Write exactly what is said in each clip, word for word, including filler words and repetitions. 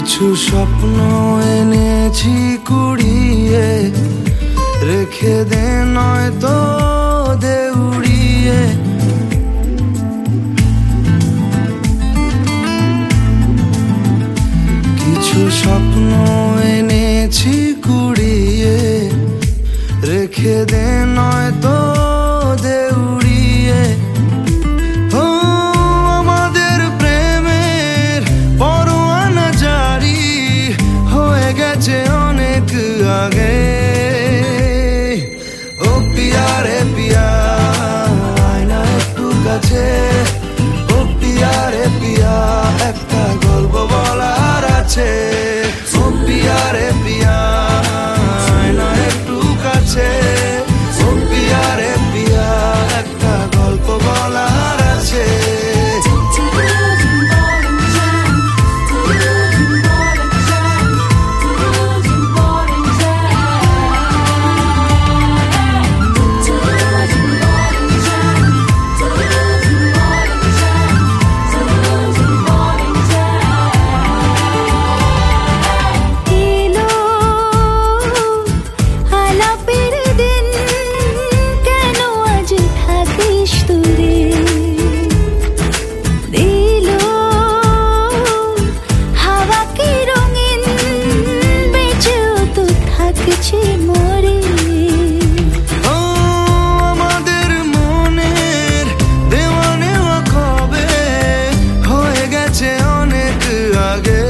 কিছু স্বপ্ন এনেছি কুড়িয়ে, রেখে দে নয়তো দে উড়িয়ে। কিছু স্বপ্ন এনেছি কুড়িয়ে, রেখে দে নয়তো দে উড়িয়ে। ও আমাদের প্রেমের পরোয়ানা জারি হয়ে গেছে অনেক আগে। ও পিয়া রে পিয়া আয় না একটু কাছে। ও পিয়া রে পিয়া একটা গল্প বলার আছে। ও পিয়া রে পিয়া আয় না একটু কাছে। ও পিয়া রে পিয়া একটা গল্প বলার আছে। আমাদের মনের দেওয়া নেওয়া কবে হয়ে গেছে অনেক আগে।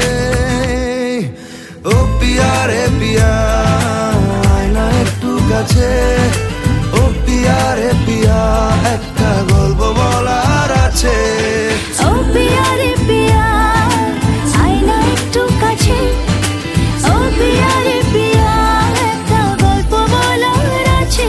ও পিয়া রে পিয়া আয় না একটু কাছে। ও পিয়া রে পিয়া একটা গল্প বলার আছে। ও পিয়া রে পিয়া আয় না একটু কাছে। ও পিয়া রে পিয়া একটা গল্প বলার আছে।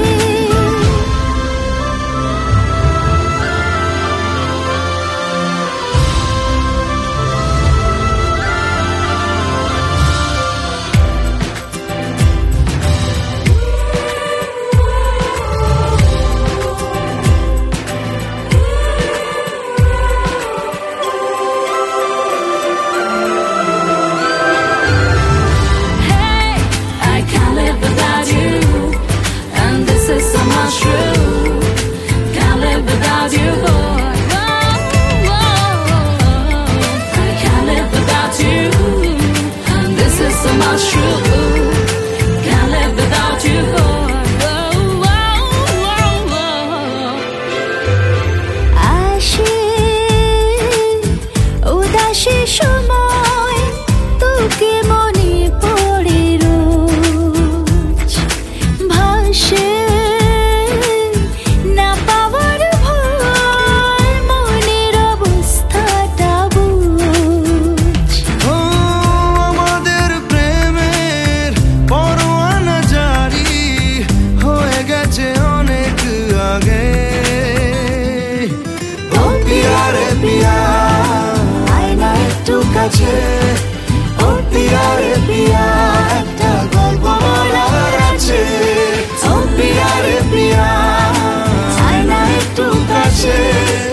সময় তোকে মনে পড়ে রোজ, ভাসে না পাওয়ার ভয় মনের অবস্থাটা বুঝ। ও আমাদের প্রেমের পরোয়ানা জারি হয়ে গেছে অনেক আগে। ও পিয়া রে পিয়া একটু কাছে। ও পিয়া রে পিয়া একটা গল্প বলার আছে। ও পিয়া রে পিয়া আয় না একটু কাছে।